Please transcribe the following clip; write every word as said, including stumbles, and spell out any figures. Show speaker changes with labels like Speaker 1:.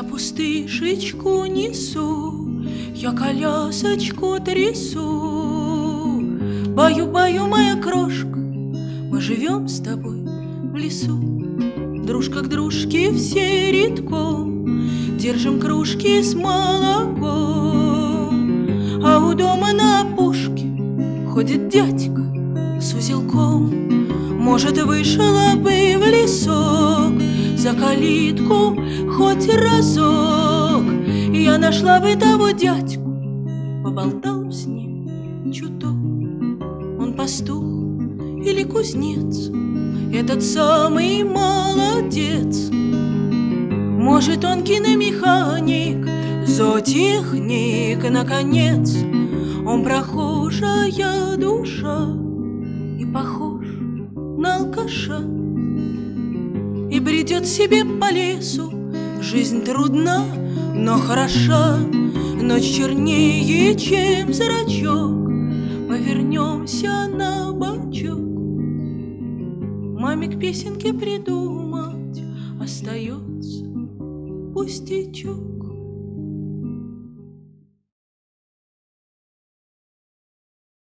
Speaker 1: пустышечку несу, я колясочку трясу. Баю-баю, моя крошка, мы живем с тобой в лесу. Дружка к дружке все редком, держим кружки с молоком. А у дома на опушке ходит дядька с узелком. Может, вышла бы в лесок за калитку хоть разок, я нашла бы того дядьку, поболтала с ним чуток. Он пастух или кузнец, этот самый молодец. Может, он киномеханик, зоотехник, наконец. Он прохожая душа и похож на алкаша, и бредет себе по лесу. Жизнь трудна, но хороша, ночь чернее, чем зрачок. Повернемся на бочок, маме к песенке придумать остается пустячок.